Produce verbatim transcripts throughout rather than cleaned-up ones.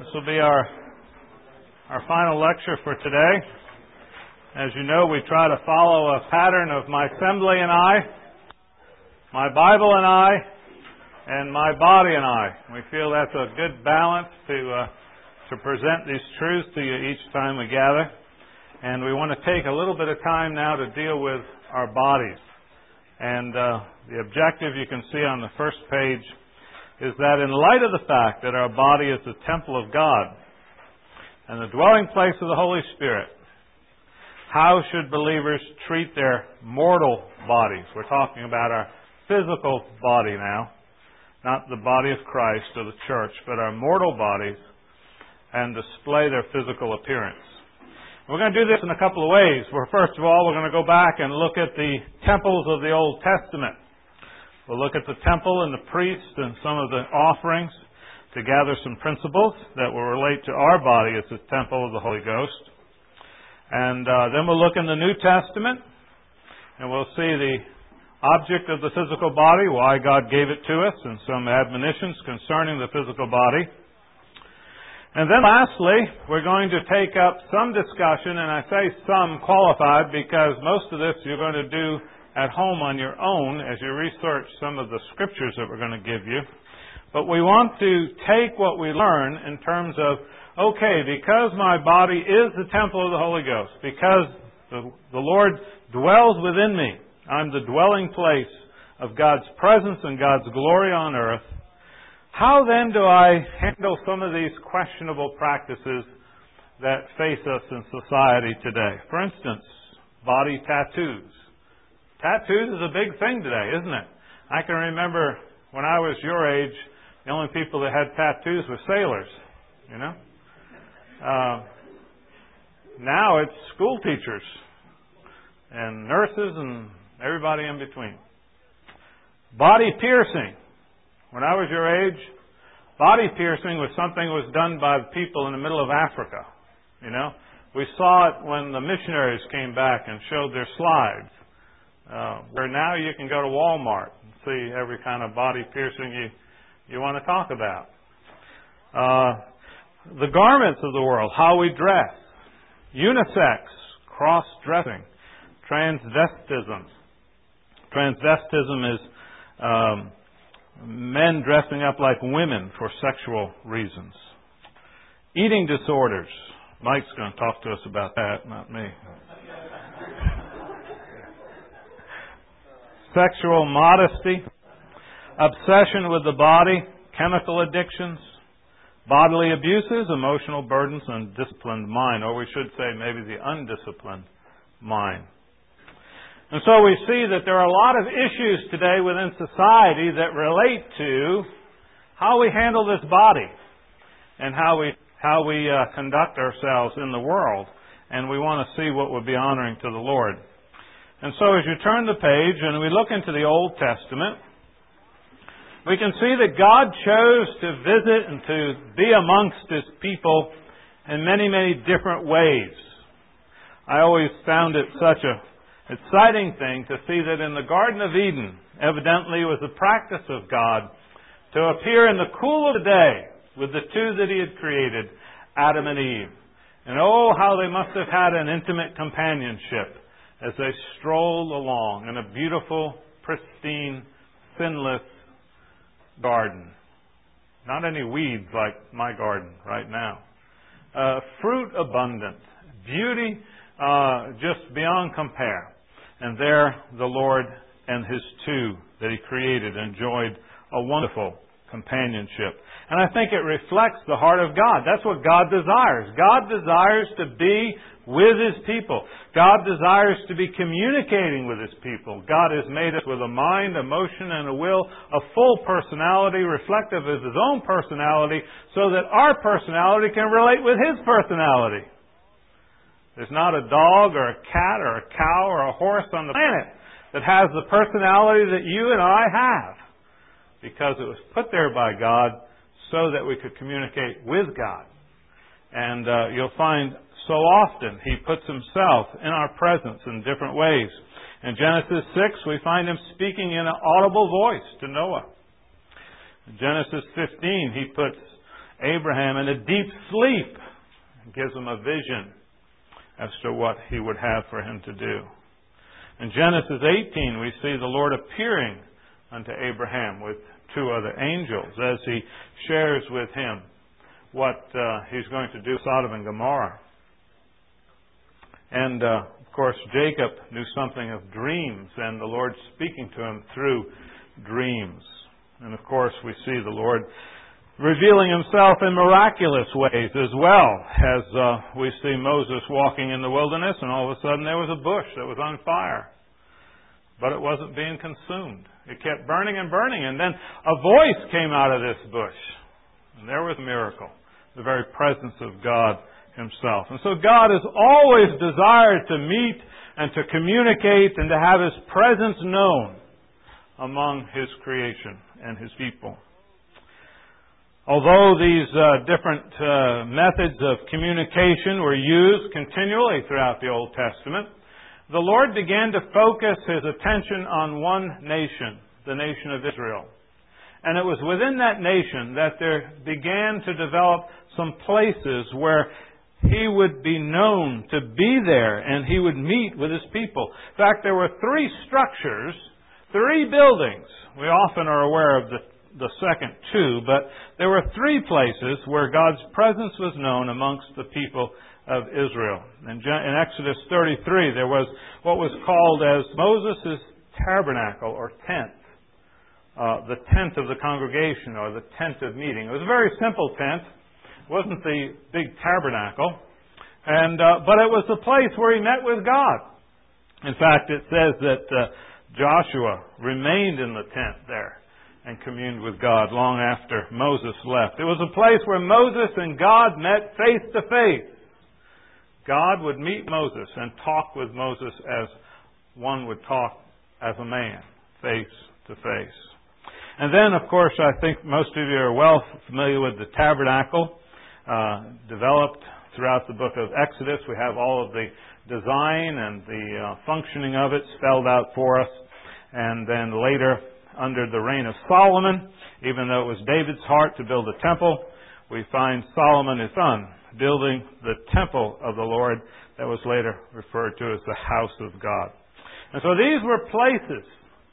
This will be our our final lecture for today. As you know, we try to follow a pattern of my assembly and I, my Bible and I, and my body and I. We feel that's a good balance to uh, to present these truths to you each time we gather. And we want to take a little bit of time now to deal with our bodies. And uh, the objective you can see on the first page is that in light of the fact that our body is the temple of God and the dwelling place of the Holy Spirit, how should believers treat their mortal bodies? We're talking about our physical body now, not the body of Christ or the church, but our mortal bodies, and display their physical appearance. We're going to do this in a couple of ways. Where first of all, we're going to go back and look at the temples of the Old Testament. We'll look at the temple and the priests and some of the offerings to gather some principles that will relate to our body as the temple of the Holy Ghost. And uh, then we'll look in the New Testament, and we'll see the object of the physical body, why God gave it to us, and some admonitions concerning the physical body. And then lastly, we're going to take up some discussion, and I say some qualified because most of this you're going to do at home on your own as you research some of the scriptures that we're going to give you. But we want to take what we learn in terms of, okay, because my body is the temple of the Holy Ghost, because the, the Lord dwells within me, I'm the dwelling place of God's presence and God's glory on earth, how then do I handle some of these questionable practices that face us in society today? For instance, body tattoos. Tattoos is a big thing today, isn't it? I can remember when I was your age, the only people that had tattoos were sailors, you know? Uh, now it's school teachers and nurses and everybody in between. Body piercing. When I was your age, body piercing was something that was done by the people in the middle of Africa. You know, we saw it when the missionaries came back and showed their slides. Uh, where now you can go to Walmart and see every kind of body piercing you you want to talk about. Uh, the garments of the world, how we dress, unisex, cross-dressing, transvestism. Transvestism is um, men dressing up like women for sexual reasons. Eating disorders. Mike's going to talk to us about that, not me. Sexual modesty. Obsession with the body. Chemical addictions. Bodily abuses. Emotional burdens and disciplined mind. Or we should say maybe the undisciplined mind. And so we see that there are a lot of issues today within society that relate to how we handle this body and how we how we uh, conduct ourselves in the world. And we want to see what would be honoring to the Lord. And so as you turn the page and we look into the Old Testament, we can see that God chose to visit and to be amongst His people in many, many different ways. I always found it such a exciting thing to see that in the Garden of Eden, evidently it was the practice of God to appear in the cool of the day with the two that He had created, Adam and Eve. And oh, how they must have had an intimate companionship as they strolled along in a beautiful, pristine, sinless garden. Not any weeds like my garden right now. Uh, fruit abundant. Beauty uh, just beyond compare. And there the Lord and His two that He created enjoyed a wonderful companionship. And I think it reflects the heart of God. That's what God desires. God desires to be with His people. God desires to be communicating with His people. God has made us with a mind, emotion, and a will, a full personality reflective of His own personality so that our personality can relate with His personality. There's not a dog or a cat or a cow or a horse on the planet that has the personality that you and I have, because it was put there by God so that we could communicate with God. And uh, you'll find so often He puts Himself in our presence in different ways. In Genesis six, we find Him speaking in an audible voice to Noah. In Genesis fifteen, He puts Abraham in a deep sleep. It gives him a vision as to what He would have for him to do. In Genesis eighteen, we see the Lord appearing unto Abraham with two other angels as He shares with him what uh, He's going to do with Sodom and Gomorrah. And, uh, of course, Jacob knew something of dreams, and the Lord speaking to him through dreams. And, of course, we see the Lord revealing Himself in miraculous ways as well, as uh, we see Moses walking in the wilderness, and all of a sudden there was a bush that was on fire. But it wasn't being consumed. It kept burning and burning, and then a voice came out of this bush. And there was a miracle, the very presence of God Himself. And so God has always desired to meet and to communicate and to have His presence known among His creation and His people. Although these uh, different uh, methods of communication were used continually throughout the Old Testament, the Lord began to focus His attention on one nation, the nation of Israel. And it was within that nation that there began to develop some places where He would be known to be there and He would meet with His people. In fact, there were three structures, three buildings. We often are aware of the, the second two, but there were three places where God's presence was known amongst the people of Israel. In, in Exodus thirty-three, there was what was called as Moses' tabernacle or tent. Uh, the tent of the congregation or the tent of meeting. It was a very simple tent. It wasn't the big tabernacle. And uh, but it was the place where He met with God. In fact, it says that uh, Joshua remained in the tent there and communed with God long after Moses left. It was a place where Moses and God met face to face. God would meet Moses and talk with Moses as one would talk as a man, face to face. And then, of course, I think most of you are well familiar with the tabernacle, uh, developed throughout the book of Exodus. We have all of the design and the uh, functioning of it spelled out for us. And then later, under the reign of Solomon, even though it was David's heart to build a temple, we find Solomon, his son, building the temple of the Lord that was later referred to as the house of God. And so these were places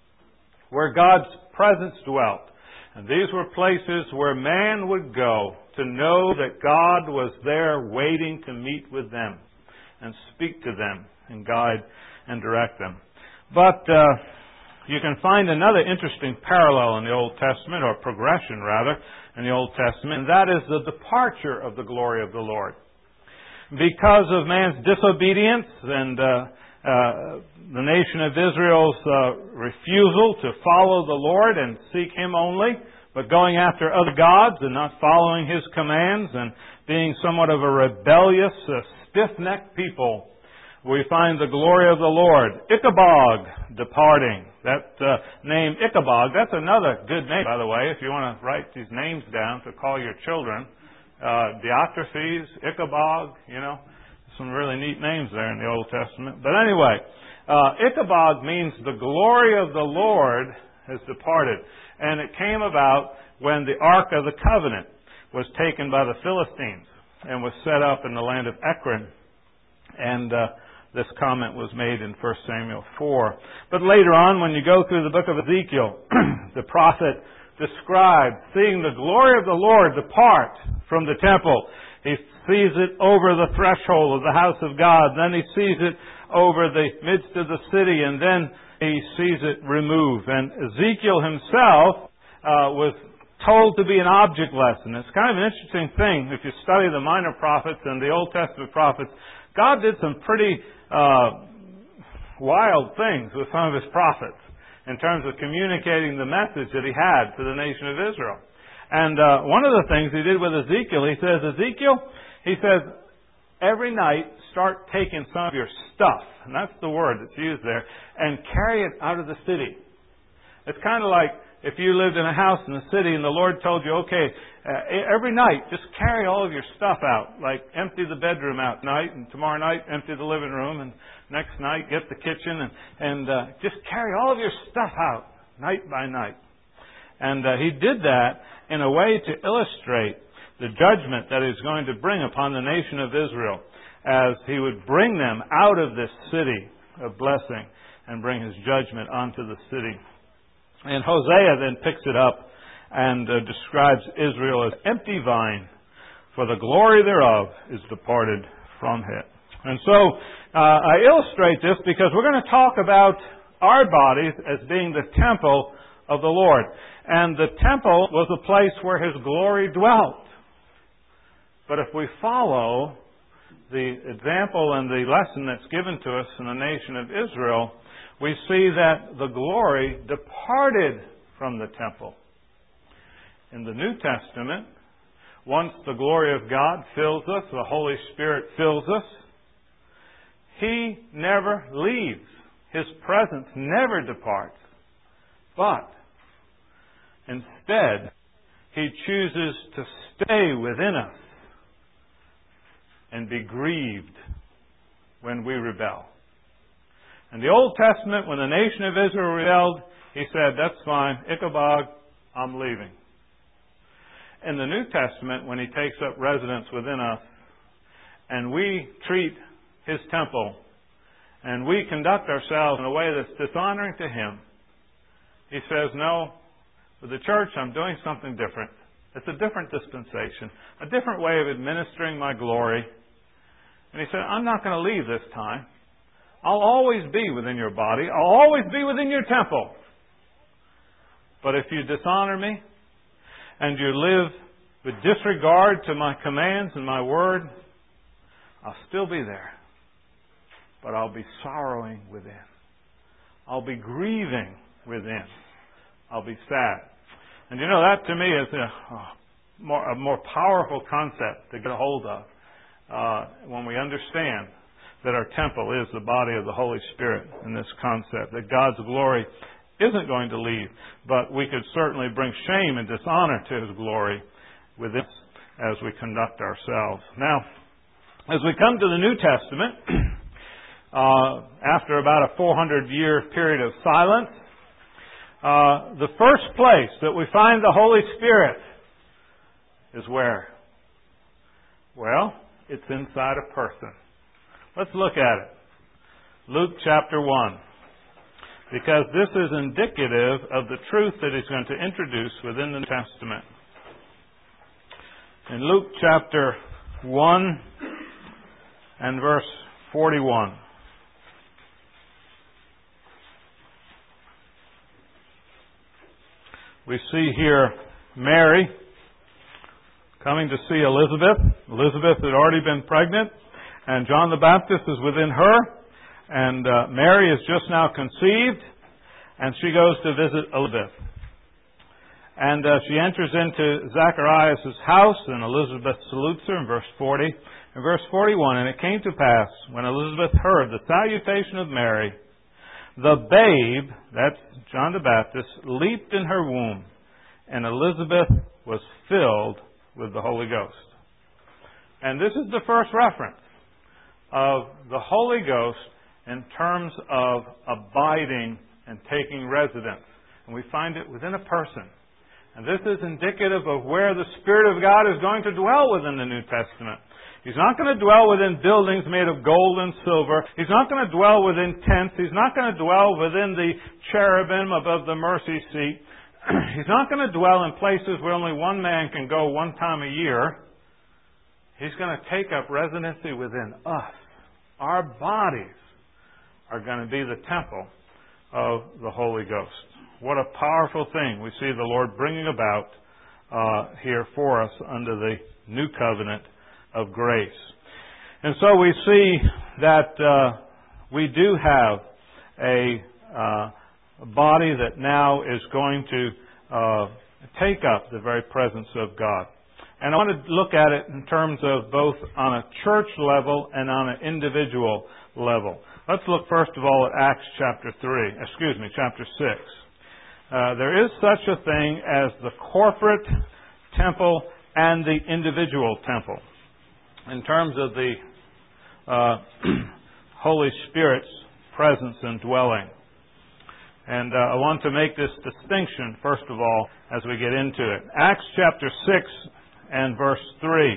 where God's presence dwelt. And these were places where man would go to know that God was there waiting to meet with them and speak to them and guide and direct them. But uh, you can find another interesting parallel in the Old Testament, or progression rather, in the Old Testament, and that is the departure of the glory of the Lord. Because of man's disobedience and uh, uh, the nation of Israel's uh, refusal to follow the Lord and seek Him only, but going after other gods and not following His commands and being somewhat of a rebellious, uh, stiff-necked people, we find the glory of the Lord. Ichabod departing. That uh, name Ichabod, that's another good name, by the way, if you want to write these names down to call your children. Uh, Diotrephes, Ichabod, you know, some really neat names there in the Old Testament. But anyway, uh, Ichabod means the glory of the Lord has departed. And it came about when the Ark of the Covenant was taken by the Philistines and was set up in the land of Ekron. And uh, this comment was made in First Samuel four. But later on, when you go through the book of Ezekiel, the prophet described seeing the glory of the Lord depart from the temple. He sees it over the threshold of the house of God. Then he sees it over the midst of the city. And then he sees it remove. And Ezekiel himself uh, was told to be an object lesson. It's kind of an interesting thing if you study the minor prophets and the Old Testament prophets. God did some pretty uh, wild things with some of His prophets in terms of communicating the message that He had to the nation of Israel. And uh, one of the things He did with Ezekiel, He says, Ezekiel, He says, every night start taking some of your stuff, and that's the word that's used there, and carry it out of the city. It's kind of like if you lived in a house in the city and the Lord told you, okay, uh, every night just carry all of your stuff out, like empty the bedroom out tonight, and tomorrow night empty the living room, and next night get the kitchen, and, and uh, just carry all of your stuff out night by night. And uh, He did that in a way to illustrate the judgment that He's going to bring upon the nation of Israel as He would bring them out of this city of blessing and bring His judgment onto the city. And Hosea then picks it up and uh, describes Israel as empty vine, for the glory thereof is departed from it. And so uh, I illustrate this because we're going to talk about our bodies as being the temple of the Lord. And the temple was a place where His glory dwelt. But if we follow the example and the lesson that's given to us in the nation of Israel, we see that the glory departed from the temple. In the New Testament, once the glory of God fills us, the Holy Spirit fills us, He never leaves. His presence never departs. But instead, He chooses to stay within us and be grieved when we rebel. In the Old Testament, when the nation of Israel rebelled, He said, that's fine, Ichabod, I'm leaving. In the New Testament, when He takes up residence within us, and we treat His temple, and we conduct ourselves in a way that's dishonoring to Him, He says, no, with the church I'm doing something different. It's a different dispensation, a different way of administering my glory. And He said, I'm not going to leave this time. I'll always be within your body. I'll always be within your temple. But if you dishonor me and you live with disregard to my commands and my word, I'll still be there. But I'll be sorrowing within. I'll be grieving within. I'll be sad. And you know, that to me is a, a, more, a more powerful concept to get a hold of uh, when we understand that our temple is the body of the Holy Spirit in this concept, that God's glory isn't going to leave, but we could certainly bring shame and dishonor to His glory with us as we conduct ourselves. Now, as we come to the New Testament, uh, after about a four hundred year period of silence, uh, the first place that we find the Holy Spirit is where? Well, it's inside a person. Let's look at it. Luke chapter one. Because this is indicative of the truth that He's going to introduce within the New Testament. In Luke chapter one and verse forty-one. We see here Mary coming to see Elizabeth. Elizabeth had already been pregnant, and John the Baptist is within her. And uh, Mary is just now conceived, and she goes to visit Elizabeth. And uh, she enters into Zacharias' house, and Elizabeth salutes her in verse forty. In verse forty-one, and it came to pass, when Elizabeth heard the salutation of Mary, the babe, that's John the Baptist, leaped in her womb, and Elizabeth was filled with the Holy Ghost. And this is the first reference of the Holy Ghost in terms of abiding and taking residence. And we find it within a person. And this is indicative of where the Spirit of God is going to dwell within the New Testament. He's not going to dwell within buildings made of gold and silver. He's not going to dwell within tents. He's not going to dwell within the cherubim above the mercy seat. He's not going to dwell in places where only one man can go one time a year. He's going to take up residency within us. Our bodies are going to be the temple of the Holy Ghost. What a powerful thing we see the Lord bringing about uh, here for us under the new covenant of grace. And so we see that uh, we do have a uh, body that now is going to uh, take up the very presence of God. And I want to look at it in terms of both on a church level and on an individual level. Let's look first of all at Acts chapter three, excuse me, chapter six. Uh, there is such a thing as the corporate temple and the individual temple in terms of the uh, Holy Spirit's presence and dwelling. And uh, I want to make this distinction, first of all, as we get into it. Acts chapter six and verse three.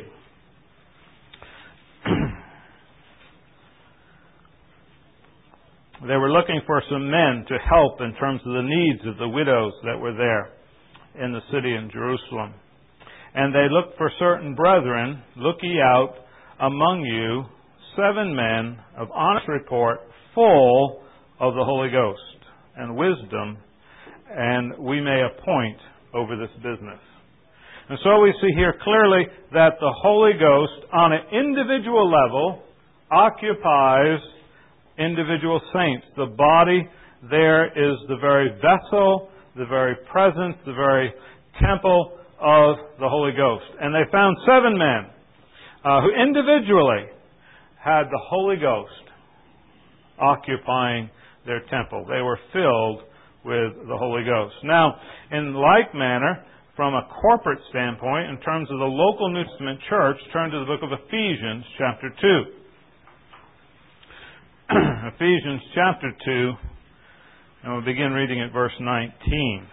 They were looking for some men to help in terms of the needs of the widows that were there in the city in Jerusalem. And they looked for certain brethren, look ye out among you seven men of honest report, full of the Holy Ghost and wisdom, and we may appoint over this business. And so we see here clearly that the Holy Ghost, on an individual level, occupies individual saints. The body there is the very vessel, the very presence, the very temple of the Holy Ghost. And they found seven men uh, who individually had the Holy Ghost occupying their temple. They were filled with the Holy Ghost. Now, in like manner, from a corporate standpoint, in terms of the local New Testament church, turn to the book of Ephesians, chapter two. Ephesians, chapter two, and we'll begin reading at verse nineteen.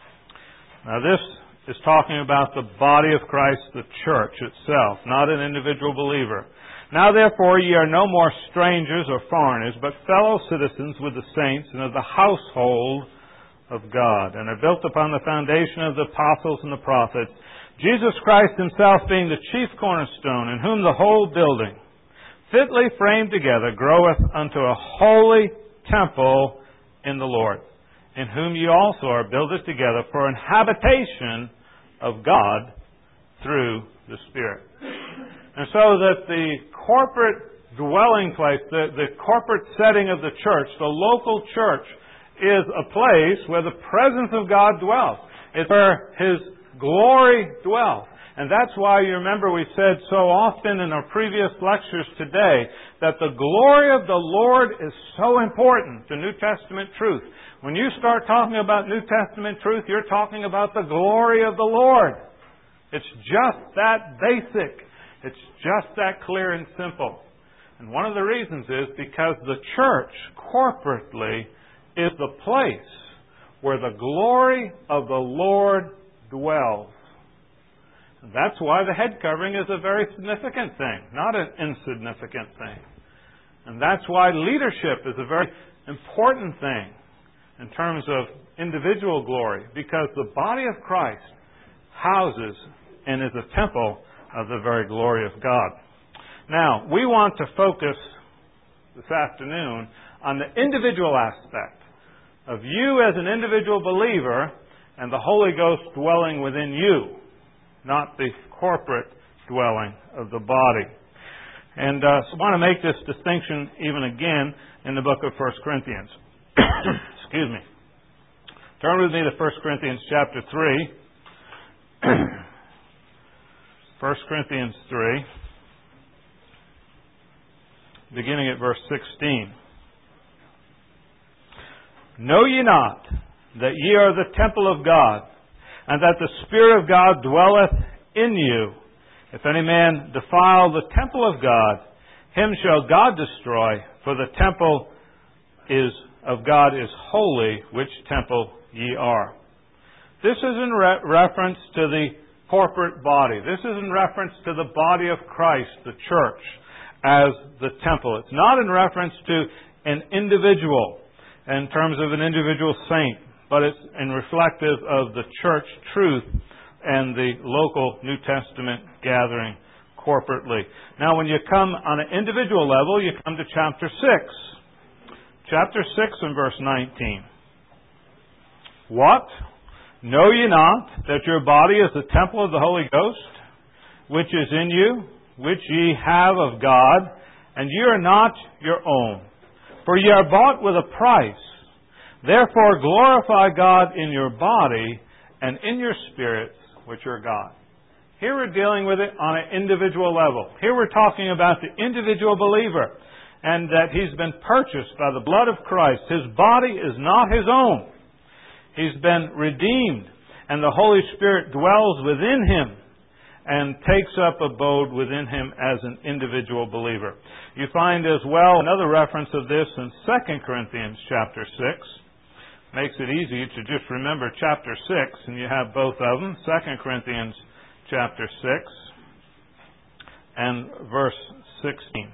Now, this is talking about the body of Christ, the church itself, not an individual believer. Now, therefore, ye are no more strangers or foreigners, but fellow citizens with the saints and of the household of God, and are built upon the foundation of the apostles and the prophets, Jesus Christ himself being the chief cornerstone, in whom the whole building, fitly framed together, groweth unto a holy temple in the Lord, in whom ye also are builded together for an habitation of God through the Spirit. And so that the corporate dwelling place, the, the corporate setting of the church, the local church, is a place where the presence of God dwells. It's where His glory dwells. And that's why you remember we said so often in our previous lectures today that the glory of the Lord is so important to New Testament truth. When you start talking about New Testament truth, you're talking about the glory of the Lord. It's just that basic. It's just that clear and simple. And one of the reasons is because the church corporately is the place where the glory of the Lord dwells. And that's why the head covering is a very significant thing, not an insignificant thing. And that's why leadership is a very important thing in terms of individual glory, because the body of Christ houses and is a temple of the very glory of God. Now, we want to focus this afternoon on the individual aspect of you as an individual believer and the Holy Ghost dwelling within you, not the corporate dwelling of the body. And uh, so I want to make this distinction even again in the book of First Corinthians. Excuse me. Turn with me to First Corinthians chapter three. First Corinthians three, beginning at verse sixteen. Know ye not that ye are the temple of God, and that the Spirit of God dwelleth in you? If any man defile the temple of God, him shall God destroy, for the temple is of God is holy, which temple ye are. This is in re- reference to the corporate body. This is in reference to the body of Christ, the church, as the temple. It's not in reference to an individual in terms of an individual saint, but it's in reflective of the church truth and the local New Testament gathering corporately. Now, when you come on an individual level, you come to chapter six. Chapter six and verse nineteen. What? Know ye not that your body is the temple of the Holy Ghost, which is in you, which ye have of God, and ye are not your own? For ye are bought with a price. Therefore glorify God in your body and in your spirits, which are God. Here we're dealing with it on an individual level. Here we're talking about the individual believer, and that he's been purchased by the blood of Christ. His body is not his own. He's been redeemed, and the Holy Spirit dwells within him and takes up abode within him as an individual believer. You find as well another reference of this in Second Corinthians chapter six. Makes it easy to just remember chapter six, and you have both of them. Second Corinthians chapter six and verse sixteen.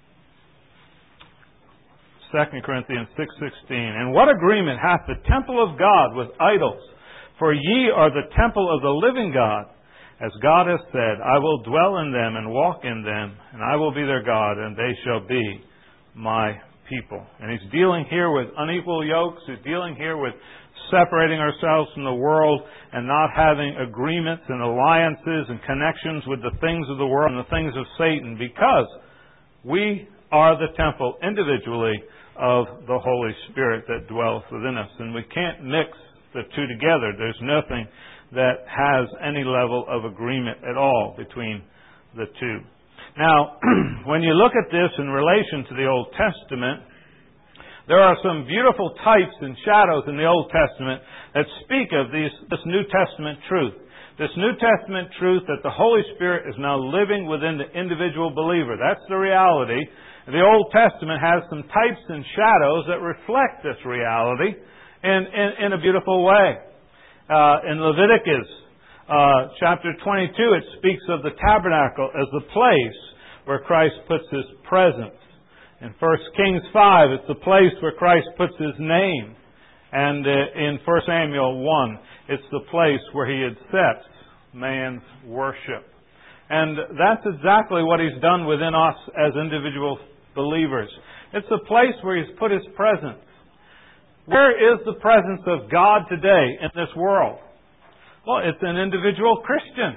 Second Corinthians six sixteen. And what agreement hath the temple of God with idols? For ye are the temple of the living God. As God has said, I will dwell in them and walk in them, and I will be their God, and they shall be my people. And He's dealing here with unequal yokes. He's dealing here with separating ourselves from the world and not having agreements and alliances and connections with the things of the world and the things of Satan, because we are the temple individually of the Holy Spirit that dwells within us. And we can't mix the two together. There's nothing that has any level of agreement at all between the two. Now, when you look at this in relation to the Old Testament, there are some beautiful types and shadows in the Old Testament that speak of these, this New Testament truth. This New Testament truth that the Holy Spirit is now living within the individual believer. That's the reality. The Old Testament has some types and shadows that reflect this reality in, in, in a beautiful way. Uh, in Leviticus uh, chapter twenty-two, it speaks of the tabernacle as the place where Christ puts His presence. In First Kings five, it's the place where Christ puts His name. And uh, in First Samuel one, it's the place where He accepts man's worship. And that's exactly what He's done within us as individual believers. It's a place where He's put His presence. Where is the presence of God today in this world? Well, it's an individual Christian.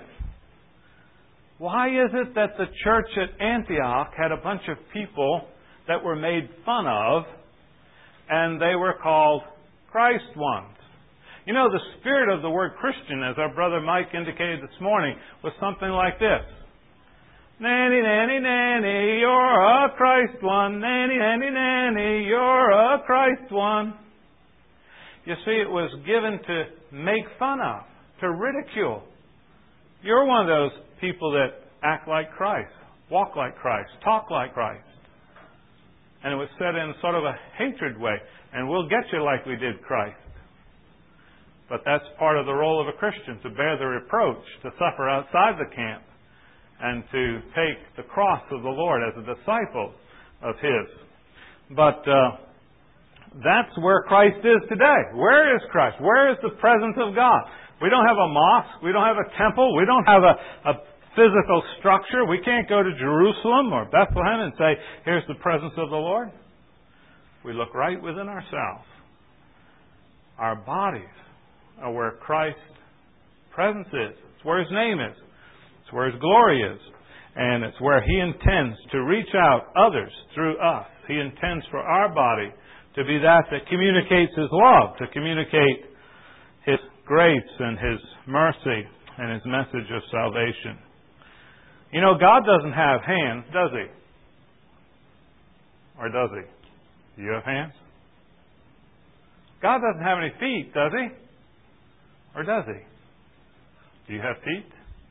Why is it that the church at Antioch had a bunch of people that were made fun of, and they were called Christ ones? You know, the spirit of the word Christian, as our brother Mike indicated this morning, was something like this. Nanny, nanny, nanny, you're a Christ one. Nanny, nanny, nanny, you're a Christ one. You see, it was given to make fun of, to ridicule. You're one of those people that act like Christ, walk like Christ, talk like Christ. And it was said in sort of a hatred way. And we'll get you like we did Christ. But that's part of the role of a Christian, to bear the reproach, to suffer outside the camp, and to take the cross of the Lord as a disciple of His. But uh, that's where Christ is today. Where is Christ? Where is the presence of God? We don't have a mosque. We don't have a temple. We don't have a, a physical structure. We can't go to Jerusalem or Bethlehem and say, here's the presence of the Lord. We look right within ourselves. Our bodies are where Christ's presence is. It's where His name is. It's where His glory is. And it's where He intends to reach out others through us. He intends for our body to be that that communicates His love, to communicate His grace and His mercy and His message of salvation. You know, God doesn't have hands, does He? Or does He? Do you have hands? God doesn't have any feet, does He? Or does He? Do you have feet?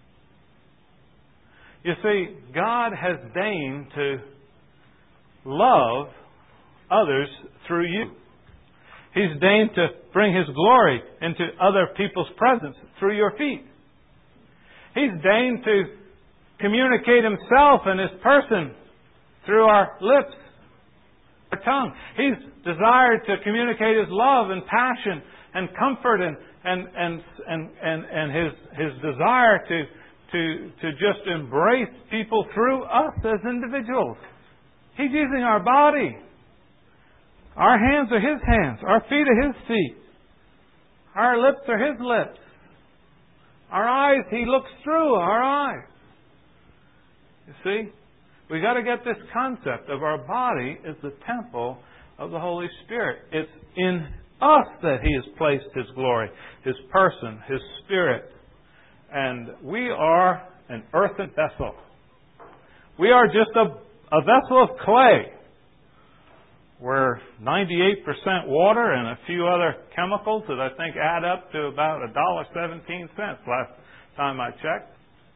You see, God has deigned to love others through you. He's deigned to bring His glory into other people's presence through your feet. He's deigned to communicate Himself and His person through our lips, our tongue. He's desired to communicate His love and passion and comfort and and and and and, and His His desire to to to just embrace people through us as individuals. He's using our body. Our hands are His hands. Our feet are His feet. Our lips are His lips. Our eyes, He looks through our eyes. You see? We've got to get this concept of our body is the temple of the Holy Spirit. It's in us that He has placed His glory, His person, His Spirit. And we are an earthen vessel. We are just a, a vessel of clay. We're ninety-eight percent water and a few other chemicals that I think add up to about one dollar and seventeen cents last time I checked.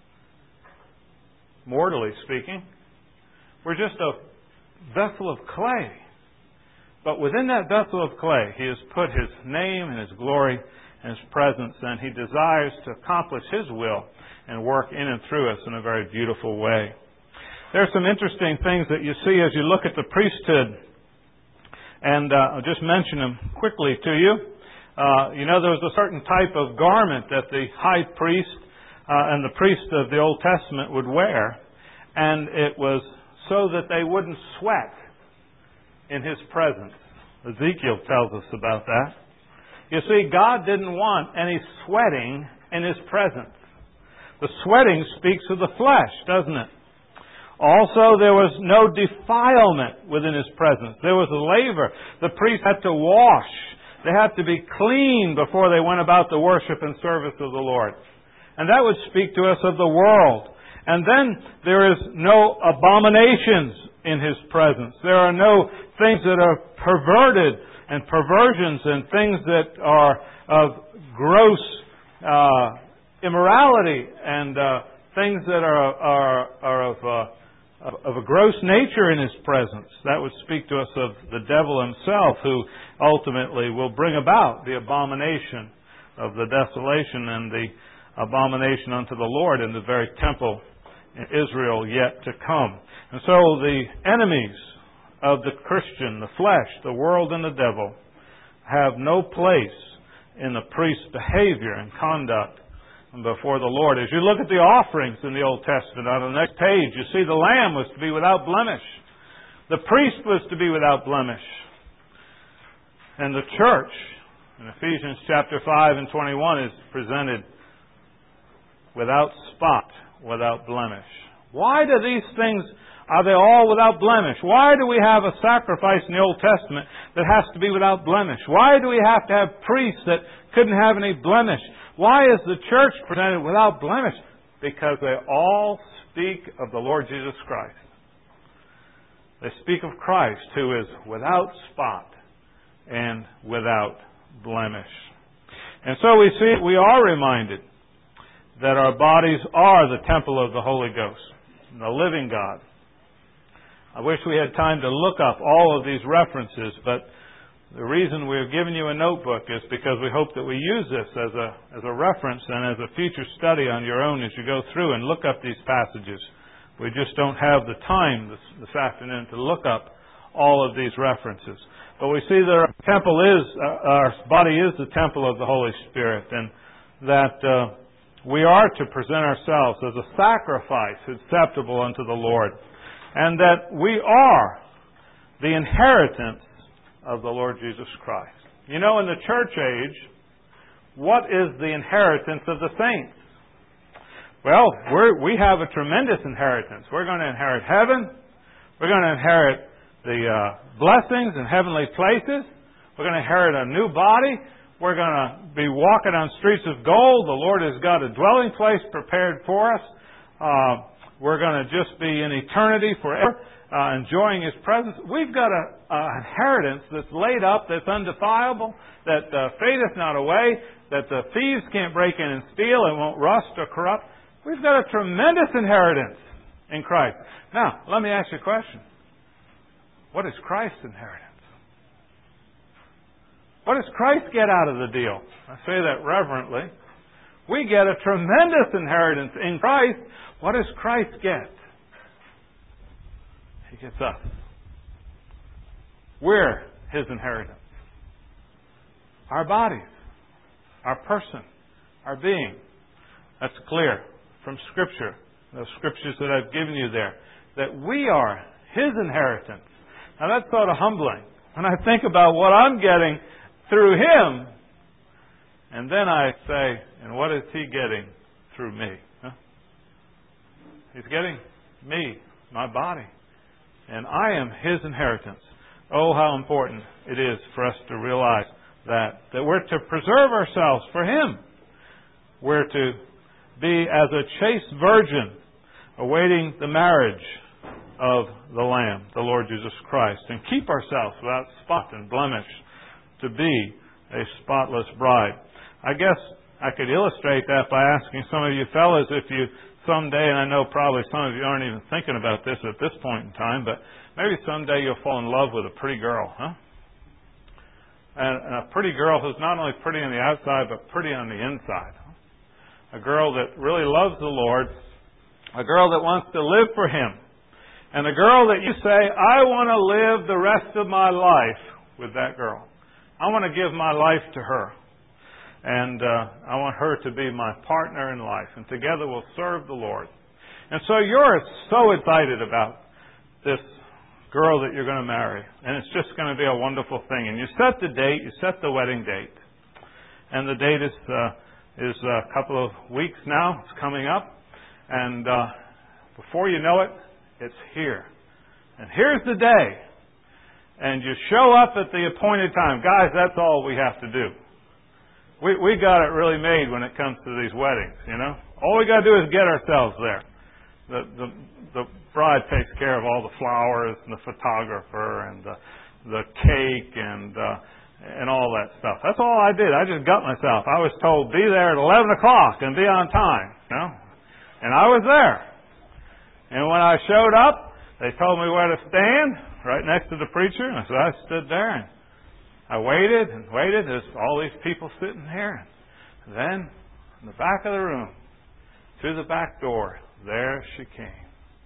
Mortally speaking. We're just a vessel of clay. But within that vessel of clay, He has put His name and His glory and His presence, and He desires to accomplish His will and work in and through us in a very beautiful way. There are some interesting things that you see as you look at the priesthood, and uh, I'll just mention them quickly to you. Uh, you know, there was a certain type of garment that the high priest uh, and the priest of the Old Testament would wear, and it was so that they wouldn't sweat in His presence. Ezekiel tells us about that. You see, God didn't want any sweating in His presence. The sweating speaks of the flesh, doesn't it? Also, there was no defilement within His presence. There was a laver. The priest had to wash. They had to be clean before they went about the worship and service of the Lord. And that would speak to us of the world. And then there is no abominations in His presence. There are no things that are perverted and perversions and things that are of gross uh, immorality and uh, things that are, are, are of... Uh, of a gross nature in His presence. That would speak to us of the devil himself, who ultimately will bring about the abomination of the desolation and the abomination unto the Lord in the very temple in Israel yet to come. And so the enemies of the Christian, the flesh, the world, and the devil have no place in the priest's behavior and conduct before the Lord. As you look at the offerings in the Old Testament, on the next page, you see the lamb was to be without blemish. The priest was to be without blemish. And the church, in Ephesians chapter five and twenty-one, is presented without spot, without blemish. Why do these things, are they all without blemish? Why do we have a sacrifice in the Old Testament that has to be without blemish? Why do we have to have priests that couldn't have any blemish? Why is the church presented without blemish? Because they all speak of the Lord Jesus Christ. They speak of Christ, who is without spot and without blemish. And so we see, we are reminded that our bodies are the temple of the Holy Ghost, the living God. I wish we had time to look up all of these references, but the reason we're giving you a notebook is because we hope that we use this as a as a reference and as a future study on your own as you go through and look up these passages. We just don't have the time this, this afternoon to look up all of these references. But we see that our temple is, uh, our body is the temple of the Holy Spirit, and that uh, we are to present ourselves as a sacrifice acceptable unto the Lord, and that we are the inheritance of the Lord Jesus Christ. You know, in the church age, what is the inheritance of the saints? Well, we're, we have a tremendous inheritance. We're going to inherit heaven. We're going to inherit the uh, blessings in heavenly places. We're going to inherit a new body. We're going to be walking on streets of gold. The Lord has got a dwelling place prepared for us. Uh, we're going to just be in eternity forever. Uh, enjoying His presence. We've got an inheritance that's laid up, that's undefilable, that uh, fadeth not away, that the thieves can't break in and steal, it won't rust or corrupt. We've got a tremendous inheritance in Christ. Now, let me ask you a question. What is Christ's inheritance? What does Christ get out of the deal? I say that reverently. We get a tremendous inheritance in Christ. What does Christ get? He gets us. We're His inheritance. Our bodies, our person, our being. That's clear from Scripture, the Scriptures that I've given you there, that we are His inheritance. Now that's sort of humbling. When I think about what I'm getting through Him, and then I say, and what is He getting through me? Huh? He's getting me, my body. And I am His inheritance. Oh, how important it is for us to realize that. That we're to preserve ourselves for Him. We're to be as a chaste virgin awaiting the marriage of the Lamb, the Lord Jesus Christ, and keep ourselves without spot and blemish to be a spotless bride. I guess I could illustrate that by asking some of you fellas if you someday, and I know probably some of you aren't even thinking about this at this point in time, but maybe someday you'll fall in love with a pretty girl, huh? and, and a pretty girl who's not only pretty on the outside, but pretty on the inside. A girl that really loves the Lord, a girl that wants to live for Him, and a girl that you say, I want to live the rest of my life with that girl. I want to give my life to her. And uh, I want her to be my partner in life. And together we'll serve the Lord. And so you're so excited about this girl that you're going to marry. And it's just going to be a wonderful thing. And you set the date, you set the wedding date. And the date is uh, is a couple of weeks now. It's coming up. And uh, before you know it, it's here. And here's the day. And you show up at the appointed time. Guys, that's all we have to do. We we got it really made when it comes to these weddings, you know. All we got to do is get ourselves there. The the the bride takes care of all the flowers and the photographer and the the cake and uh, and all that stuff. That's all I did. I just got myself. I was told be there at eleven o'clock and be on time, you know. And I was there. And when I showed up, they told me where to stand, right next to the preacher. And so I stood there and I waited and waited. There's all these people sitting here. And then, in the back of the room, through the back door, there she came.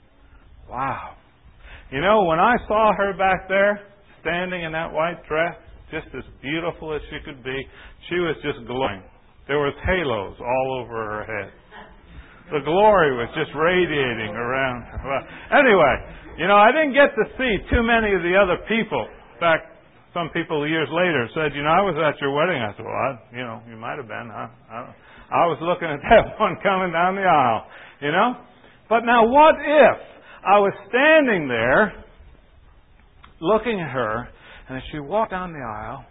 Wow. You know, when I saw her back there, standing in that white dress, just as beautiful as she could be, she was just glowing. There was halos all over her head. The glory was just radiating around her. Well, anyway, you know, I didn't get to see too many of the other people. In fact, some people years later said, you know, I was at your wedding. I said, well, I, you know, you might have been. I, I, I was looking at that one coming down the aisle, you know. But now what if I was standing there looking at her, and as she walked down the aisle,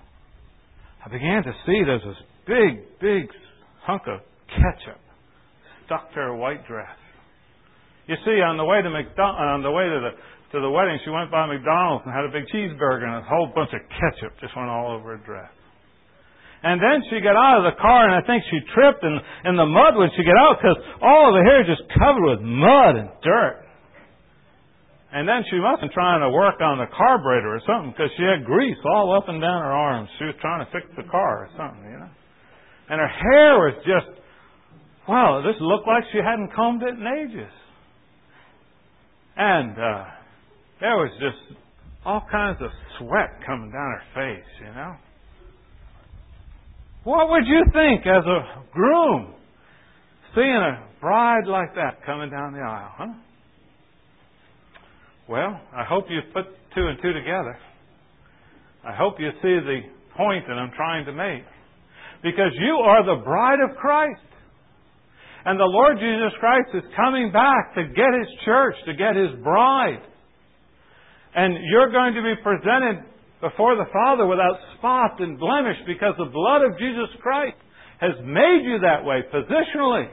I began to see there's this big, big hunk of ketchup stuck to her white dress. You see, on the way to McDonald, on the way to the to the wedding, she went by McDonald's and had a big cheeseburger, and a whole bunch of ketchup just went all over her dress. And then she got out of the car, and I think she tripped in, in the mud when she got out, because all of her hair just covered with mud and dirt. And then she must have been trying to work on the carburetor or something, because she had grease all up and down her arms. She was trying to fix the car or something, you know. And her hair was just, wow, this looked like she hadn't combed it in ages. And uh, there was just all kinds of sweat coming down her face, you know. What would you think as a groom seeing a bride like that coming down the aisle, huh? Well, I hope you put two and two together. I hope you see the point that I'm trying to make. Because you are the bride of Christ. And the Lord Jesus Christ is coming back to get His church, to get His bride. And you're going to be presented before the Father without spot and blemish, because the blood of Jesus Christ has made you that way positionally.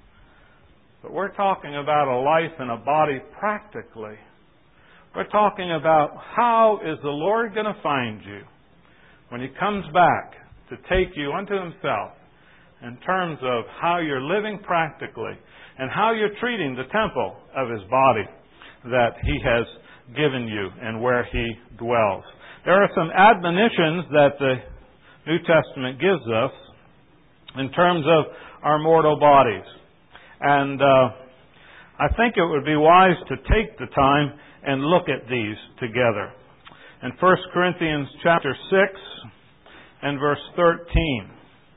But we're talking about a life and a body practically. We're talking about how is the Lord going to find you when He comes back to take you unto Himself, in terms of how you're living practically and how you're treating the temple of His body that He has given you and where He dwells. There are some admonitions that the New Testament gives us in terms of our mortal bodies. And uh, I think it would be wise to take the time and look at these together. In First Corinthians chapter six and verse thirteen,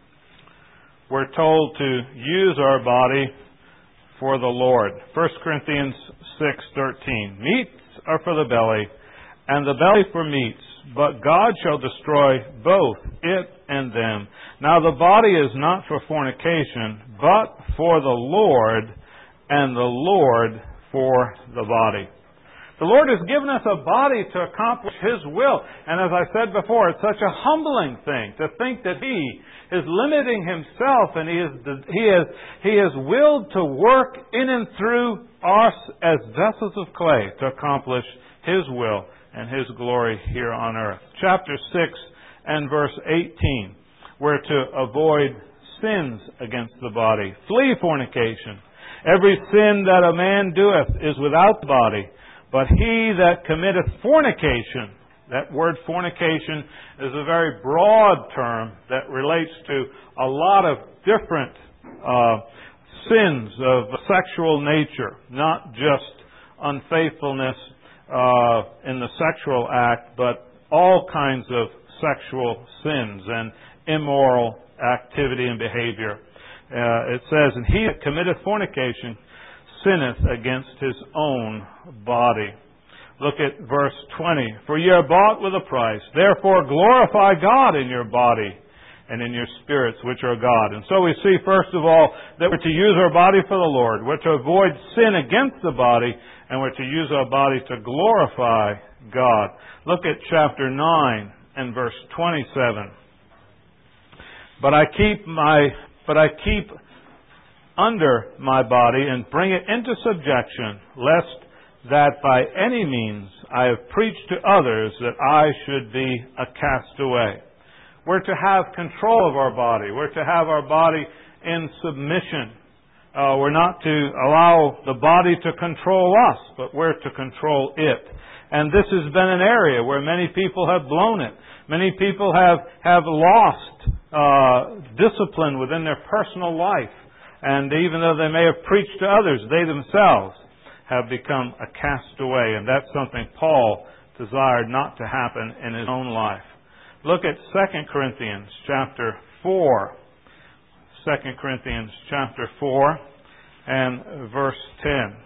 we're told to use our body for the Lord. First Corinthians six thirteen. Meats are for the belly, and the belly for meats, but God shall destroy both it and them. Now the body is not for fornication, but for the Lord, and the Lord for the body. The Lord has given us a body to accomplish His will. And as I said before, it's such a humbling thing to think that He is limiting Himself, and He is He is He is willed to work in and through us as vessels of clay to accomplish His will and His glory here on earth. Chapter six and verse eighteen. We're to avoid sins against the body. Flee fornication. Every sin that a man doeth is without the body, but he that committeth fornication That word fornication is a very broad term that relates to a lot of different uh, sins of a sexual nature, not just unfaithfulness uh, in the sexual act, but all kinds of sexual sins and immoral activity and behavior. Uh, it says, "And he that committeth fornication sinneth against his own body." Look at verse twenty. "For ye are bought with a price. Therefore glorify God in your body and in your spirits, which are God." And so we see, first of all, that we're to use our body for the Lord. We're to avoid sin against the body, and we're to use our body to glorify God. Look at chapter nine and verse twenty-seven. But I keep my, but I keep under my body and bring it into subjection, lest that by any means I have preached to others that I should be a castaway. We're to have control of our body. We're to have our body in submission. Uh, we're not to allow the body to control us, but we're to control it. And this has been an area where many people have blown it. Many people have, have lost uh, discipline within their personal life. And even though they may have preached to others, they themselves have become a castaway. And that's something Paul desired not to happen in his own life. Look at Second Corinthians chapter four. Second Corinthians chapter four and verse ten.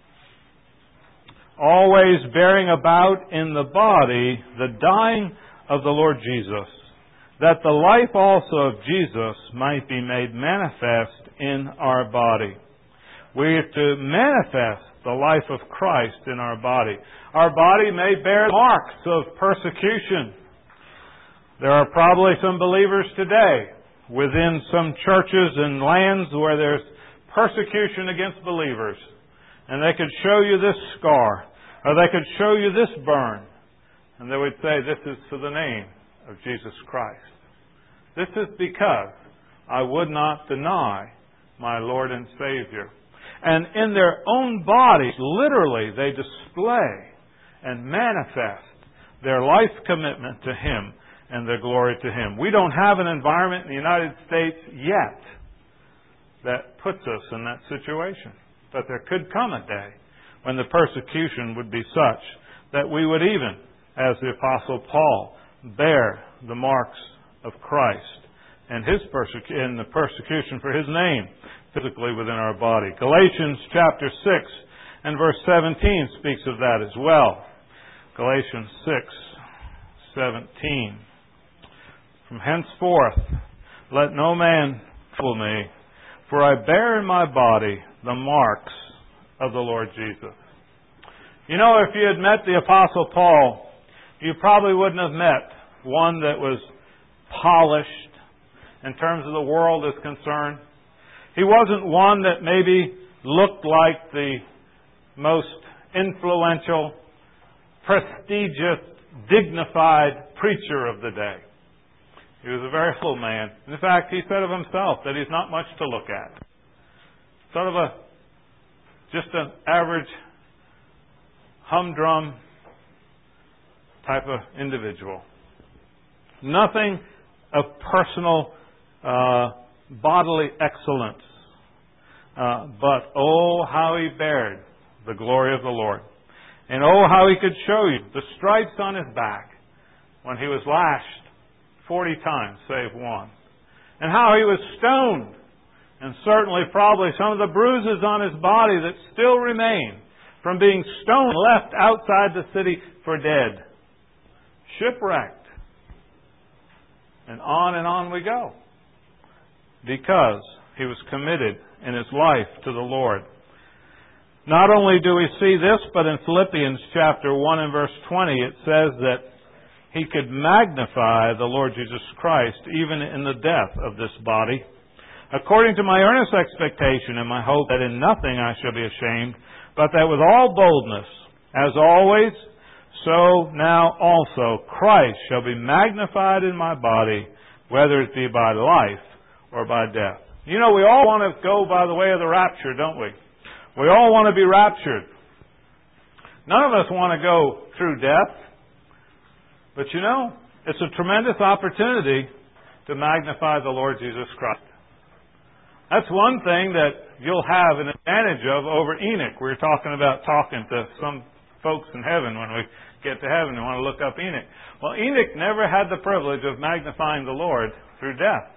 "Always bearing about in the body the dying of the Lord Jesus, that the life also of Jesus might be made manifest in our body." We are to manifest the life of Christ in our body. Our body may bear marks of persecution. There are probably some believers today within some churches and lands where there's persecution against believers. And they could show you this scar, or they could show you this burn, and they would say, "This is to the name of Jesus Christ." This is because I would not deny my Lord and Savior. And in their own bodies, literally, they display and manifest their life commitment to Him and their glory to Him. We don't have an environment in the United States yet that puts us in that situation. But there could come a day when the persecution would be such that we would even, as the Apostle Paul, bear the marks of Christ and his persecu- and the persecution for His name physically within our body. Galatians chapter six and verse seventeen speaks of that as well. Galatians six seventeen. "From henceforth let no man trouble me, for I bear in my body the marks of the Lord Jesus." You know, if you had met the Apostle Paul, you probably wouldn't have met one that was polished in terms of the world is concerned. He wasn't one that maybe looked like the most influential, prestigious, dignified preacher of the day. He was a very humble man. In fact, he said of himself that he's not much to look at. Sort of a, just an average humdrum type of individual. Nothing of personal uh, bodily excellence. Uh, but oh, how he bared the glory of the Lord. And oh, how he could show you the stripes on his back when he was lashed forty times, save one. And how he was stoned. And certainly probably some of the bruises on his body that still remain from being stoned, left outside the city for dead. Shipwrecked. And on and on we go. Because he was committed in his life to the Lord. Not only do we see this, but in Philippians chapter one and verse twenty, it says that he could magnify the Lord Jesus Christ even in the death of this body. "According to my earnest expectation and my hope that in nothing I shall be ashamed, but that with all boldness, as always, so now also Christ shall be magnified in my body, whether it be by life or by death." You know, we all want to go by the way of the rapture, don't we? We all want to be raptured. None of us want to go through death. But you know, it's a tremendous opportunity to magnify the Lord Jesus Christ. That's one thing that you'll have an advantage of over Enoch. We were talking about talking to some folks in heaven when we get to heaven and want to look up Enoch. Well, Enoch never had the privilege of magnifying the Lord through death.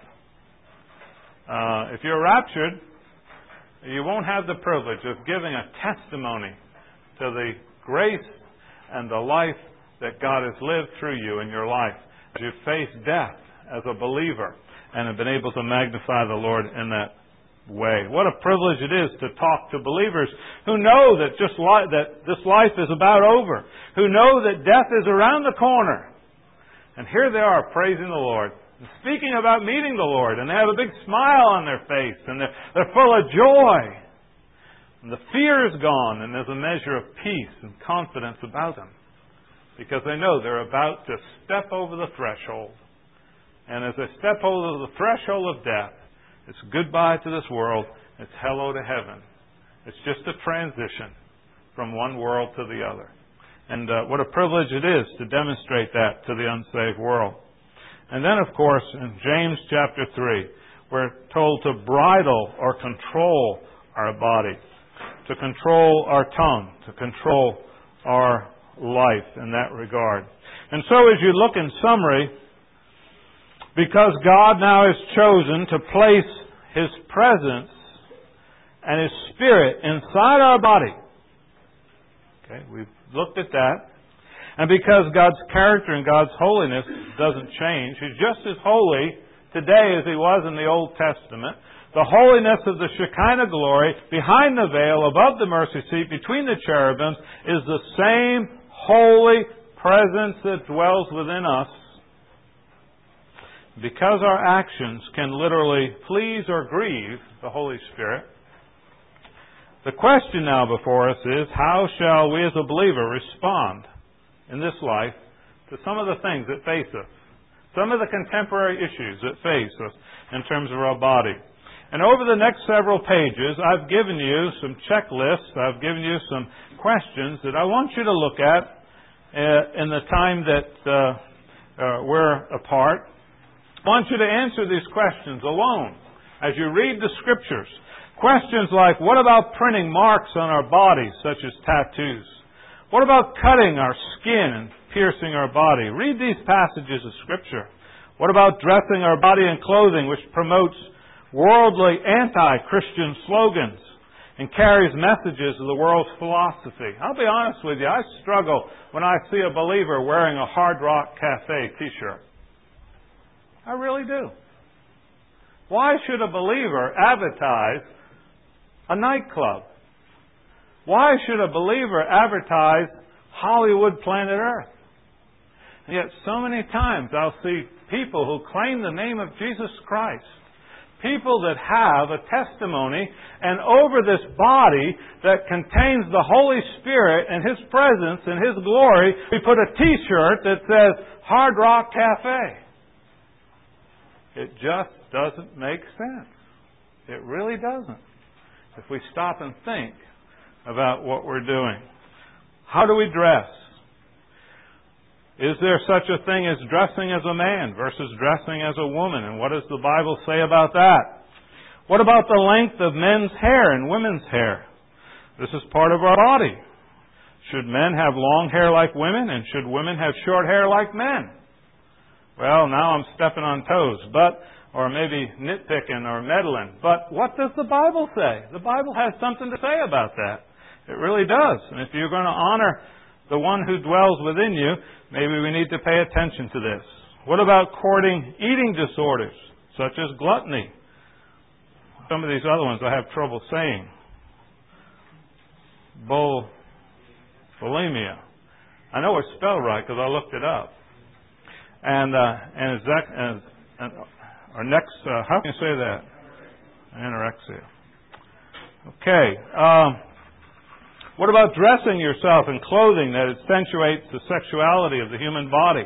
Uh, if you're raptured, you won't have the privilege of giving a testimony to the grace and the life that God has lived through you in your life. As you face death as a believer and have been able to magnify the Lord in that way. What a privilege it is to talk to believers who know that just li- that this life is about over, who know that death is around the corner. And here they are praising the Lord, and speaking about meeting the Lord, and they have a big smile on their face, and they're, they're full of joy. And the fear is gone, and there's a measure of peace and confidence about them, because they know they're about to step over the threshold. And as they step over the threshold of death, it's goodbye to this world. It's hello to heaven. It's just a transition from one world to the other. And uh, what a privilege it is to demonstrate that to the unsaved world. And then, of course, in James chapter three, we're told to bridle or control our body, to control our tongue, to control our life in that regard. And so as you look in summary, because God now has chosen to place His presence and His Spirit inside our body. Okay, we've looked at that. And because God's character and God's holiness doesn't change, He's just as holy today as He was in the Old Testament. The holiness of the Shekinah glory behind the veil, above the mercy seat, between the cherubims, is the same holy presence that dwells within us. Because our actions can literally please or grieve the Holy Spirit, the question now before us is, how shall we as a believer respond in this life to some of the things that face us, some of the contemporary issues that face us in terms of our body? And over the next several pages, I've given you some checklists, I've given you some questions that I want you to look at uh, in the time that uh, uh, we're apart. I want you to answer these questions alone as you read the Scriptures. Questions like, what about printing marks on our bodies, such as tattoos? What about cutting our skin and piercing our body? Read these passages of Scripture. What about dressing our body in clothing which promotes worldly anti-Christian slogans and carries messages of the world's philosophy? I'll be honest with you, I struggle when I see a believer wearing a Hard Rock Cafe t-shirt. I really do. Why should a believer advertise a nightclub? Why should a believer advertise Hollywood Planet Earth? And yet so many times I'll see people who claim the name of Jesus Christ, people that have a testimony, and over this body that contains the Holy Spirit and His presence and His glory, we put a t-shirt that says Hard Rock Cafe. It just doesn't make sense. It really doesn't. If we stop and think about what we're doing. How do we dress? Is there such a thing as dressing as a man versus dressing as a woman? And what does the Bible say about that? What about the length of men's hair and women's hair? This is part of our body. Should men have long hair like women, and should women have short hair like men? Well, now I'm stepping on toes, but, or maybe nitpicking or meddling. But what does the Bible say? The Bible has something to say about that. It really does. And if you're going to honor the one who dwells within you, maybe we need to pay attention to this. What about courting eating disorders, such as gluttony? Some of these other ones I have trouble saying. Bull, bulimia. I know it's spelled right because I looked it up. And uh, and, exec, and, and our next, uh, how can you say that? Anorexia. Okay. Um, what about dressing yourself in clothing that accentuates the sexuality of the human body?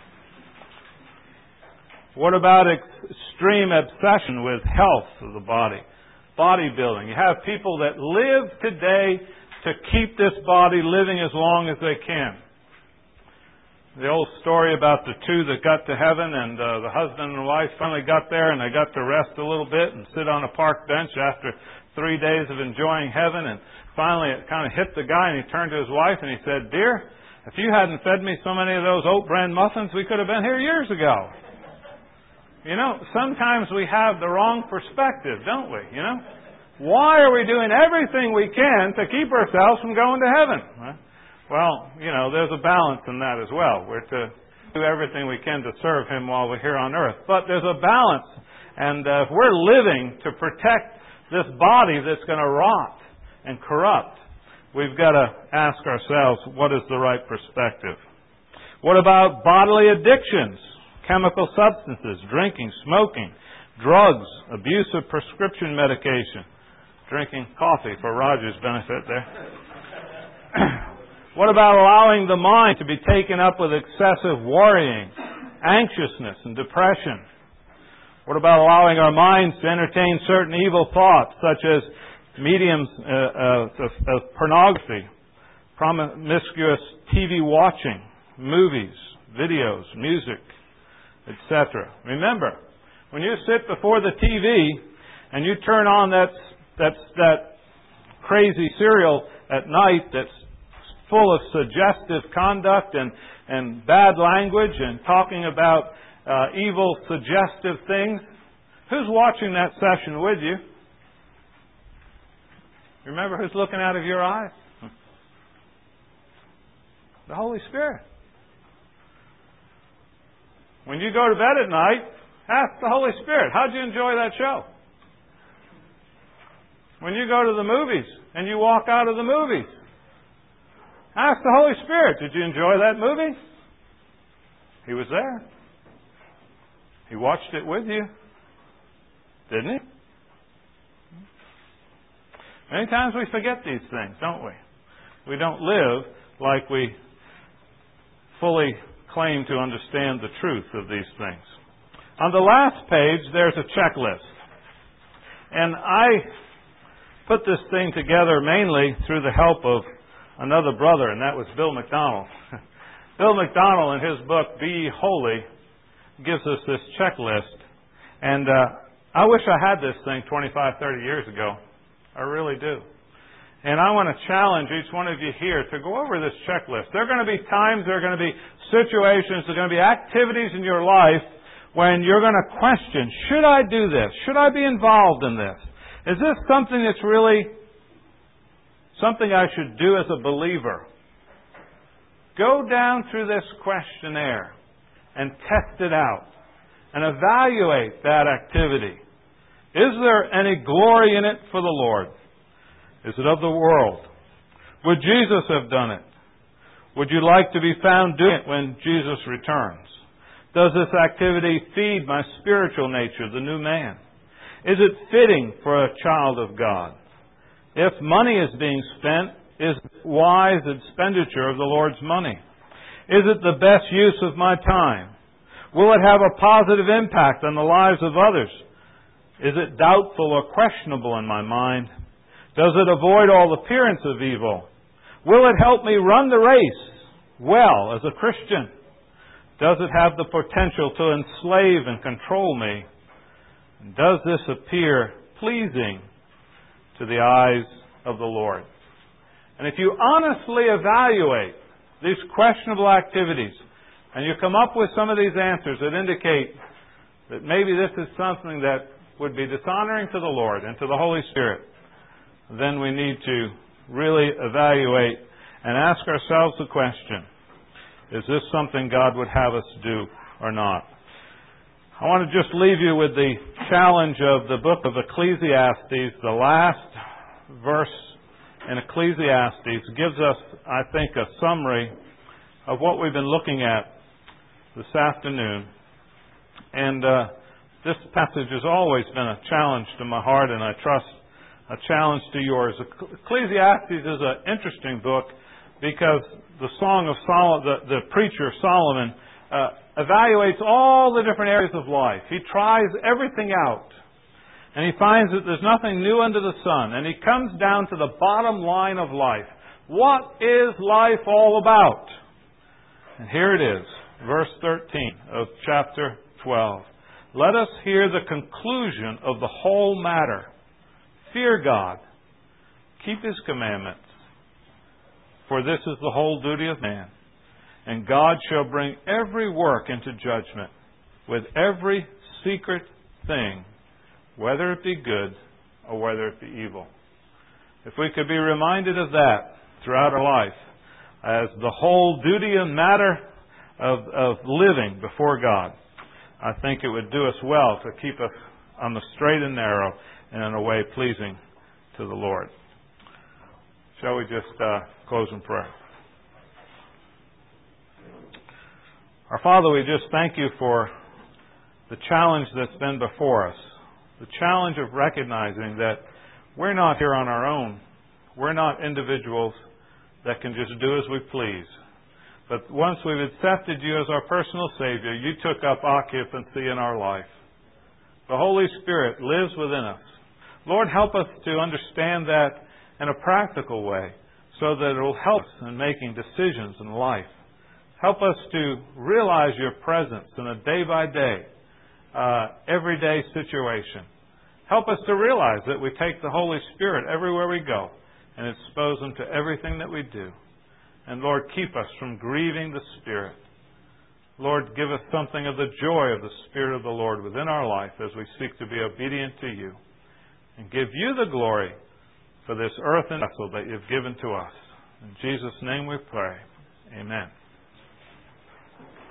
What about extreme obsession with health of the body? Bodybuilding. You have people that live today to keep this body living as long as they can. The old story about the two that got to heaven, and uh, the husband and wife finally got there, and they got to rest a little bit and sit on a park bench after three days of enjoying heaven. And finally it kind of hit the guy, and he turned to his wife and he said, "Dear, if you hadn't fed me so many of those oat bran muffins, we could have been here years ago." You know, sometimes we have the wrong perspective, don't we? You know, why are we doing everything we can to keep ourselves from going to heaven? Well, you know, there's a balance in that as well. We're to do everything we can to serve Him while we're here on earth. But there's a balance. And uh, if we're living to protect this body that's going to rot and corrupt, we've got to ask ourselves, what is the right perspective? What about bodily addictions? Chemical substances, drinking, smoking, drugs, abuse of prescription medication. Drinking coffee for Roger's benefit there. What about allowing the mind to be taken up with excessive worrying, anxiousness, and depression? What about allowing our minds to entertain certain evil thoughts, such as mediums uh, uh, of, of pornography, promiscuous T V watching, movies, videos, music, et cetera? Remember, when you sit before the T V and you turn on that that that crazy serial at night that's full of suggestive conduct and, and bad language and talking about uh, evil, suggestive things, who's watching that session with you? Remember who's looking out of your eyes? The Holy Spirit. When you go to bed at night, ask the Holy Spirit, how'd you enjoy that show? When you go to the movies and you walk out of the movies, ask the Holy Spirit, did you enjoy that movie? He was there. He watched it with you. Didn't he? Many times we forget these things, don't we? We don't live like we fully claim to understand the truth of these things. On the last page, there's a checklist. And I put this thing together mainly through the help of another brother, and that was Bill McDonald. Bill McDonald, in his book, Be Ye Holy, gives us this checklist. And uh, I wish I had this thing twenty-five, thirty years ago. I really do. And I want to challenge each one of you here to go over this checklist. There are going to be times, there are going to be situations, there are going to be activities in your life when you're going to question, should I do this? Should I be involved in this? Is this something that's really something I should do as a believer? Go down through this questionnaire and test it out and evaluate that activity. Is there any glory in it for the Lord? Is it of the world? Would Jesus have done it? Would you like to be found doing it when Jesus returns? Does this activity feed my spiritual nature, the new man? Is it fitting for a child of God? If money is being spent, is it wise expenditure of the Lord's money? Is it the best use of my time? Will it have a positive impact on the lives of others? Is it doubtful or questionable in my mind? Does it avoid all appearance of evil? Will it help me run the race well as a Christian? Does it have the potential to enslave and control me? Does this appear pleasing to the eyes of the Lord? And if you honestly evaluate these questionable activities and you come up with some of these answers that indicate that maybe this is something that would be dishonoring to the Lord and to the Holy Spirit, then we need to really evaluate and ask ourselves the question, is this something God would have us do or not? I want to just leave you with the challenge of the book of Ecclesiastes. The last verse in Ecclesiastes gives us, I think, a summary of what we've been looking at this afternoon. And uh, this passage has always been a challenge to my heart, and I trust a challenge to yours. Ecclesiastes is an interesting book because the Song of Solomon, the, the preacher Solomon, uh, evaluates all the different areas of life. He tries everything out. And he finds that there's nothing new under the sun. And he comes down to the bottom line of life. What is life all about? And here it is, verse thirteen of chapter twelve. Let us hear the conclusion of the whole matter. Fear God. Keep His commandments. For this is the whole duty of man. And God shall bring every work into judgment with every secret thing, whether it be good or whether it be evil. If we could be reminded of that throughout our life as the whole duty and matter of, of living before God, I think it would do us well to keep us on the straight and narrow and in a way pleasing to the Lord. Shall we just uh, close in prayer? Our Father, we just thank You for the challenge that's been before us. The challenge of recognizing that we're not here on our own. We're not individuals that can just do as we please. But once we've accepted You as our personal Savior, You took up occupancy in our life. The Holy Spirit lives within us. Lord, help us to understand that in a practical way so that it will help us in making decisions in life. Help us to realize Your presence in a day-by-day, uh, everyday situation. Help us to realize that we take the Holy Spirit everywhere we go and expose Him to everything that we do. And Lord, keep us from grieving the Spirit. Lord, give us something of the joy of the Spirit of the Lord within our life as we seek to be obedient to You. And give You the glory for this earth and vessel that You've given to us. In Jesus' name we pray. Amen.